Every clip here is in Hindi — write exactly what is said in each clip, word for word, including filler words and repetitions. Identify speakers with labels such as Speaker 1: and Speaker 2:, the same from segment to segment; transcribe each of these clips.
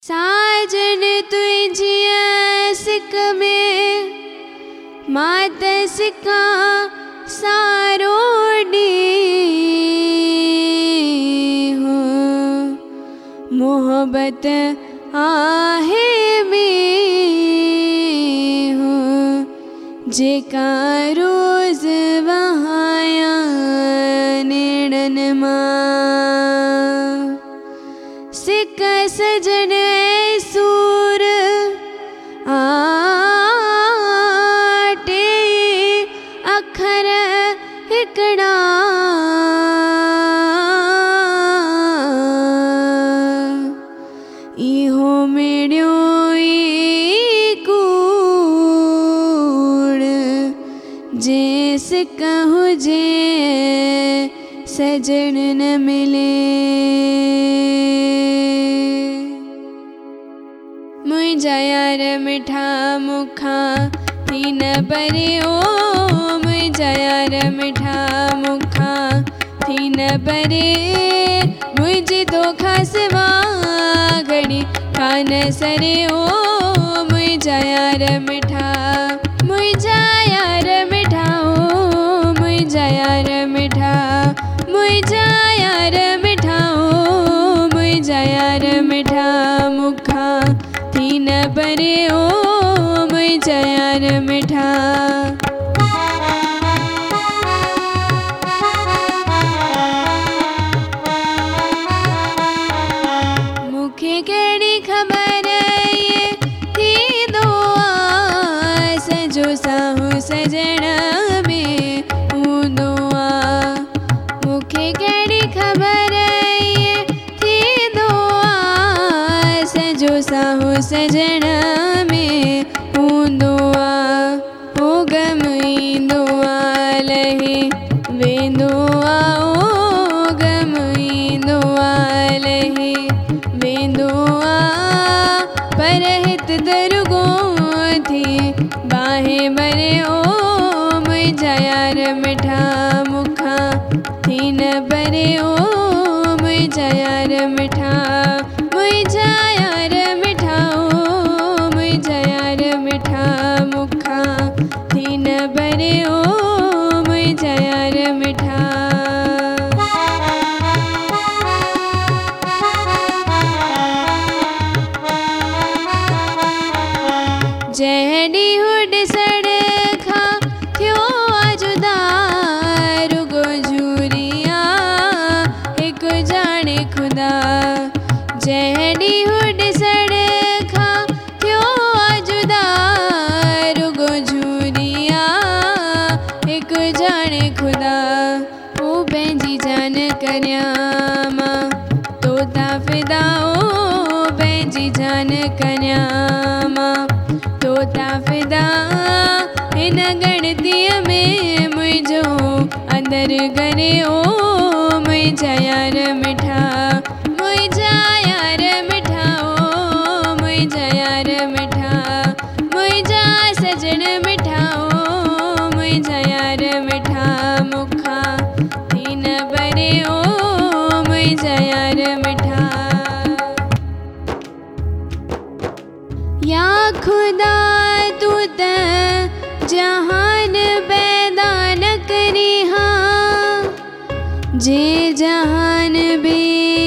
Speaker 1: साजन तुझिया सिक में मात सिका सारोडी हो मोहब्बत आहे में हो जेका रोज वहाया नेड़न मां सिक सजन सूर आटे अखर हिकड़ा इहो मेड़ियो कूड़ जे सिक हुजे सजन न मिले मुझा यार मिठा मुखा थी न परे ओ मुझा यार मिठा मुखा थी न परे मुझे तो खासवा घड़ी कान सरे ओ मुझा यार मिठा मुझा यार मिठा ओ मुझा यार मिठा मुझा यार मिठा ओ मुझा यार मिठा मुखा थी न परे ओ मुझा यार मिठा मुखे केड़ी खबर ये थी दुआ सजो साहू सजण में हूंदुआ मुखे केड़ी खबर ये थी दुआ सजो साहू सजण में हूंदुआ हो गम ईंदुआ लही वेंदुआ ओ गम ईंदुआ लही वेंदुआ पर हित दरुगो थी बाहे भरे ओ मुझा यार मिठा मुखा थी न परे ओ मुझा यार मिठा मुझा यार मिठा ओ मुझा यार मिठा मुखा थी न परे ओ मुझा यार मिठा जहडी हुड सड़खा थियो आजुदा रुगो झूरिया एक जाने खुदा जहडी हुड सड़खा थियो आजुदा रुगो झूरिया एक जाने खुदा ओ पंहिंजी जान करिया मां तोता फिदा ओ पंहिंजी जान करिया मां तोता फिदा हिन गणतीअ में मुंहिंजो अंदर करे ओ मुंहिंजा यार मिठा मुंहिंजा यार मिठा ओ मुंहिंजा यार मिठा मुंहिंजा सजण मिठा ओ मुंहिंजा यार मिठा मुखा थी न परे ओ मुंहिंजा यार मिठा या खुदा तू त जहान पैदा न करी हाँ जे जहान भी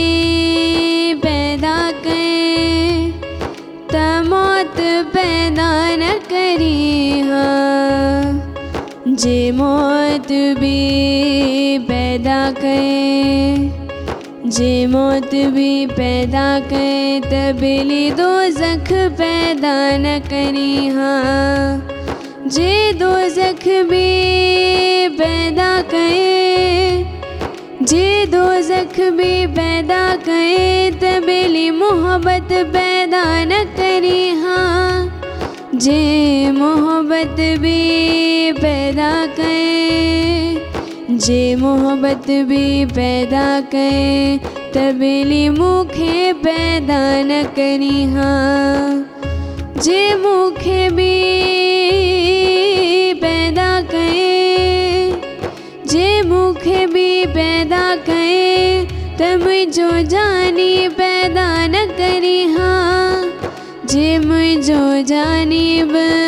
Speaker 1: पैदा कए त मौत पैदा न करी हाँ जे मौत भी पैदा कए जे मौत भी पैदा कए त बिली दो जख पैदा न करी हाँ जे दो जख भी पैदा कए जे दो जख भी पैदा कए त बिली मोहब्बत पैदा न करी हाँ जे मोहब्बत भी पैदा कए जे मोहब्बत भी पैदा कए तबेली मुखे पैदा न करी हाँ जे मुखे भी पैदा कए जे मुखे भी पैदा कए त मुझो जानी पैदा न करी हाँ जे मुझो जानिब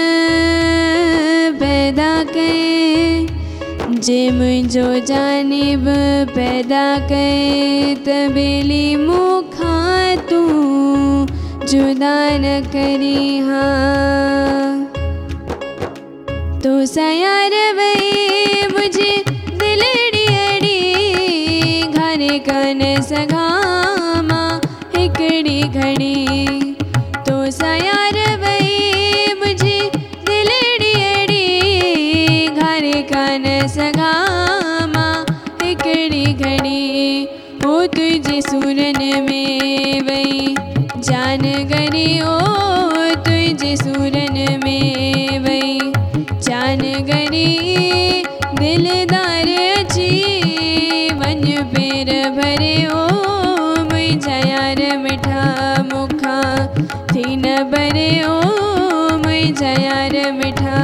Speaker 1: पैदा कए, जे मुझो जानिब पैदा कए, तबेली मुखा तू जुदा न करी हाँ। तो सयार वही मुझे दिलड़ी अड़ी, घरे कन सगामा हिकड़ी घड़ी। तो सयार वही मुझे दिलड़ी अड़ी, घरे कन सगामा हिकड़ी घड़ी। ओ तुझे सूरन में वही जान गरी, ओ तुझे सूरन में वही जान गरी। दिलदार जीवन पेर भरे, ओ मुझा यार मिठा मुखा थी न बरे, ओ मुझा यार मिठा